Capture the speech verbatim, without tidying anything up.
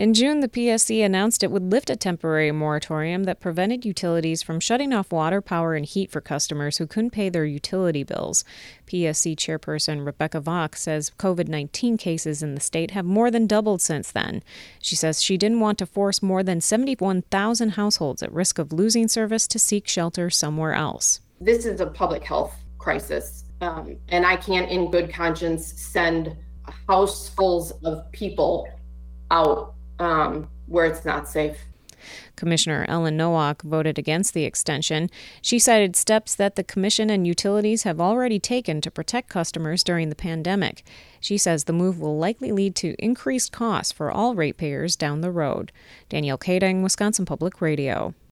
In June, the P S C announced it would lift a temporary moratorium that prevented utilities from shutting off water, power, and heat for customers who couldn't pay their utility bills. P S C chairperson Rebecca Vach says COVID nineteen cases in the state have more than doubled since then. She says she didn't want to force more than seventy-one thousand households at risk of losing service to seek shelter somewhere else. This is a public health crisis, um, and I can't in good conscience send housefuls of people out um, where it's not safe. Commissioner Ellen Nowak voted against the extension. She cited steps that the commission and utilities have already taken to protect customers during the pandemic. She says the move will likely lead to increased costs for all ratepayers down the road. Danielle Kading, Wisconsin Public Radio.